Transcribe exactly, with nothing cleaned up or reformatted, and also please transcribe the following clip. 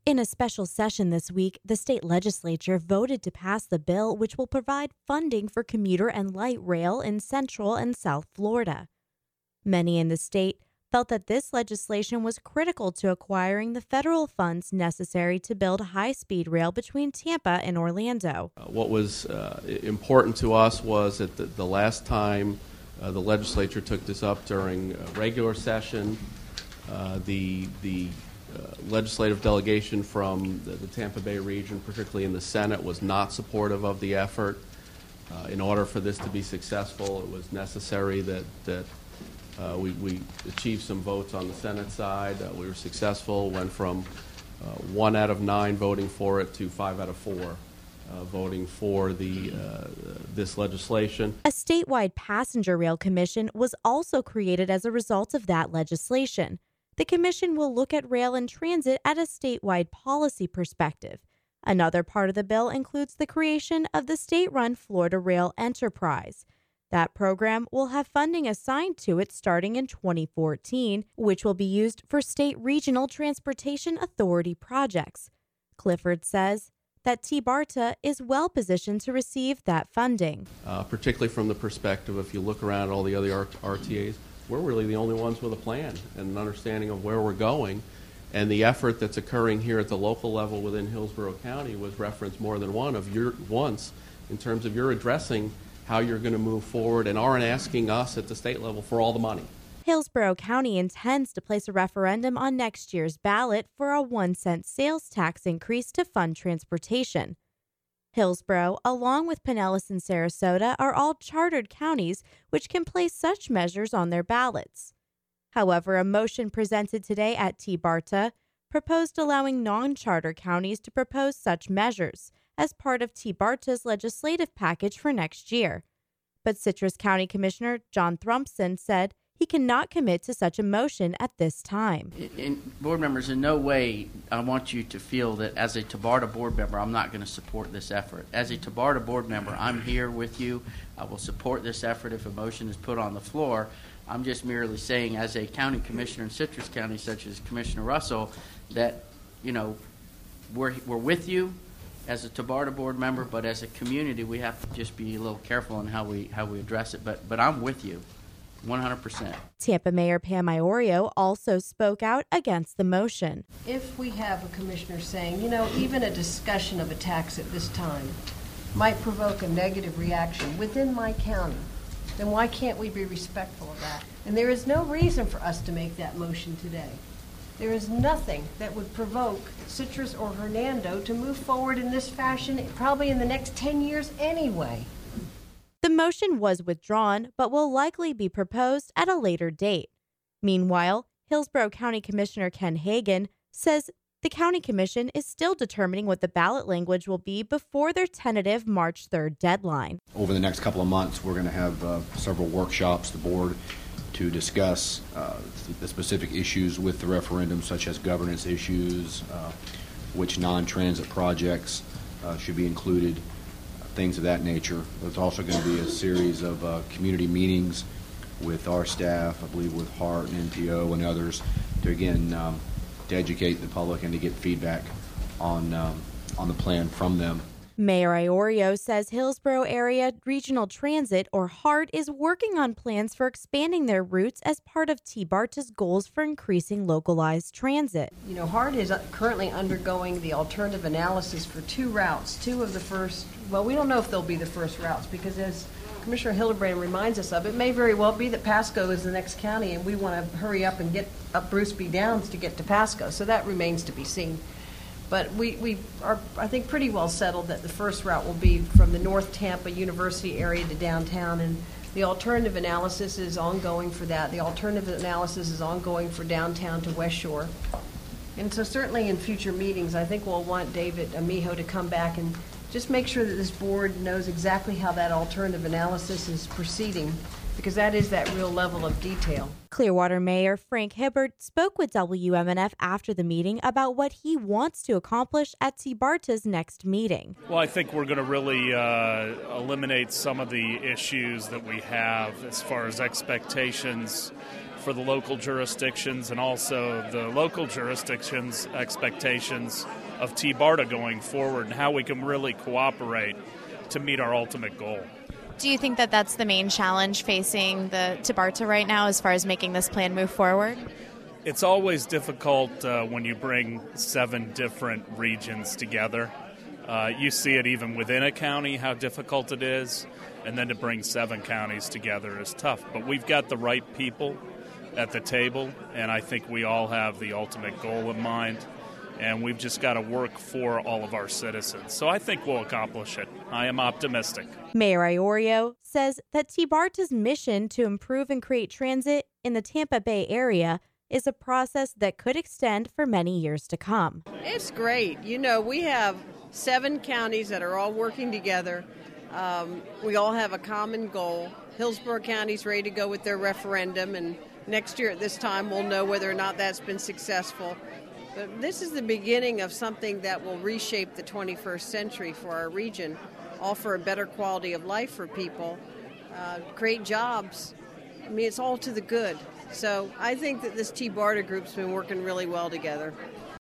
In a special session this week, the state legislature voted to pass the bill which will provide funding for commuter and light rail in Central and South Florida. Many in the state felt that this legislation was critical to acquiring the federal funds necessary to build high-speed rail between Tampa and Orlando. Uh, what was uh, important to us was that the, the last time uh, the legislature took this up during a regular session, uh, the the Uh, legislative delegation from the, the Tampa Bay region, particularly in the Senate, was not supportive of the effort. Uh, in order for this to be successful, it was necessary that, that uh, we, we achieve some votes on the Senate side. Uh, we were successful, went from uh, one out of nine voting for it to five out of four uh, voting for the uh, this legislation. A statewide passenger rail commission was also created as a result of that legislation. The commission will look at rail and transit at a statewide policy perspective. Another part of the bill includes the creation of the state-run Florida Rail Enterprise. That program will have funding assigned to it starting in twenty fourteen, which will be used for state regional transportation authority projects. Clifford says that T BARTA is well positioned to receive that funding. Uh, particularly from the perspective, if you look around at all the other R T As, we're really the only ones with a plan and an understanding of where we're going. And the effort that's occurring here at the local level within Hillsborough County was referenced more than one of your once in terms of you're addressing how you're going to move forward and aren't asking us at the state level for all the money. Hillsborough County intends to place a referendum on next year's ballot for a one cent sales tax increase to fund transportation. Hillsborough, along with Pinellas and Sarasota, are all chartered counties which can place such measures on their ballots. However, a motion presented today at T BARTA proposed allowing non-charter counties to propose such measures as part of T BARTA's legislative package for next year. But Citrus County Commissioner John Thrumpson said he cannot commit to such a motion at this time. In, board members, in no way I want you to feel that as a T BARTA board member, I'm not going to support this effort. As a T BARTA board member, I'm here with you. I will support this effort if a motion is put on the floor. I'm just merely saying, as a county commissioner in Citrus County, such as Commissioner Russell, that, you know, we're, we're with you as a T BARTA board member, but as a community, we have to just be a little careful in how we, how we address it. But, but I'm with you. one hundred percent. Tampa Mayor Pam Iorio also spoke out against the motion. If we have a commissioner saying, you know, even a discussion of a tax at this time might provoke a negative reaction within my county, then why can't we be respectful of that? And there is no reason for us to make that motion today. There is nothing that would provoke Citrus or Hernando to move forward in this fashion, probably in the next ten years anyway. The motion was withdrawn, but will likely be proposed at a later date. Meanwhile, Hillsborough County Commissioner Ken Hagan says the County Commission is still determining what the ballot language will be before their tentative March third deadline. Over the next couple of months, we're going to have uh, several workshops, the board, to discuss uh, the specific issues with the referendum, such as governance issues, uh, which non-transit projects uh, should be included, things of that nature. There's also going to be a series of uh, community meetings with our staff, I believe with HART and N P O and others, to again um, to educate the public and to get feedback on um, on the plan from them. Mayor Iorio says Hillsborough Area Regional Transit, or HART, is working on plans for expanding their routes as part of T BARTA's goals for increasing localized transit. You know, HART is currently undergoing the alternative analysis for two routes, two of the first, well, we don't know if they'll be the first routes, because as Commissioner Hildebrand reminds us of, it may very well be that Pasco is the next county and we want to hurry up and get up Bruce B. Downs to get to Pasco, so that remains to be seen. But we, we are, I think, pretty well settled that the first route will be from the North Tampa University area to downtown, and the alternative analysis is ongoing for that. The alternative analysis is ongoing for downtown to West Shore. And so certainly in future meetings, I think we'll want David Amijo to come back and just make sure that this board knows exactly how that alternative analysis is proceeding, because that is that real level of detail. Clearwater Mayor Frank Hibbert spoke with W M N F after the meeting about what he wants to accomplish at T BARTA's next meeting. Well, I think we're going to really uh, eliminate some of the issues that we have as far as expectations for the local jurisdictions and also the local jurisdictions' expectations of T-BARTA going forward and how we can really cooperate to meet our ultimate goal. Do you think that that's the main challenge facing the T-BARTA right now as far as making this plan move forward? It's always difficult uh, when you bring seven different regions together. Uh, you see it even within a county, how difficult it is, and then to bring seven counties together is tough. But we've got the right people at the table, and I think we all have the ultimate goal in mind, and we've just got to work for all of our citizens. So I think we'll accomplish it. I am optimistic. Mayor Iorio says that T-BARTA's mission to improve and create transit in the Tampa Bay area is a process that could extend for many years to come. It's great. You know, we have seven counties that are all working together. Um, we all have a common goal. Hillsborough County's ready to go with their referendum, and next year at this time we'll know whether or not that's been successful. But this is the beginning of something that will reshape the twenty-first century for our region, offer a better quality of life for people, uh, create jobs. I mean, it's all to the good. So I think that this T-BARTA group's been working really well together.